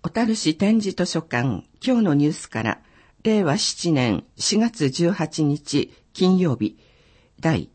小樽市展示図書館今日のニュースから令和7年4月18日金曜日第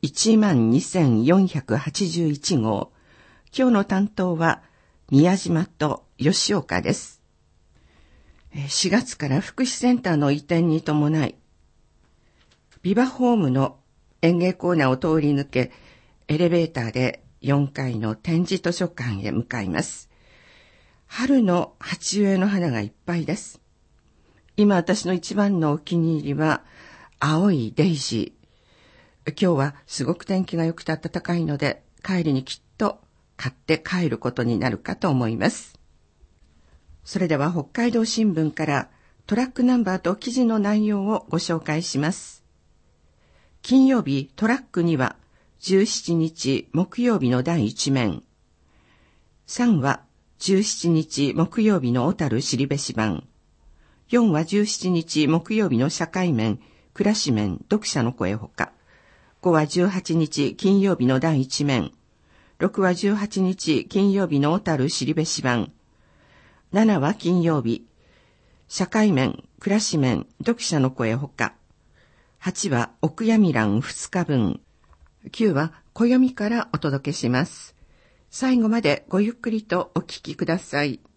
12,481号。今日の担当は宮島と吉岡です。4月から福祉センターの移転に伴いビバホームの園芸コーナーを通り抜けエレベーターで4階の展示図書館へ向かいます。春の鉢植えの花がいっぱいです。今私の一番のお気に入りは青いデイジー。今日はすごく天気が良くて暖かいので帰りにきっと買って帰ることになるかと思います。それでは北海道新聞からトラックナンバーと記事の内容をご紹介します。金曜日トラックには17日木曜日の第一面。3は17日木曜日の小樽後志版。4は17日木曜日の社会面、暮らし面、読者の声ほか。5は18日金曜日の第一面。6は18日金曜日の小樽後志版。7は金曜日、社会面、暮らし面、読者の声ほか。8はお悔やみ欄2日分。9は暦からお届けします。最後までごゆっくりとお聞きください。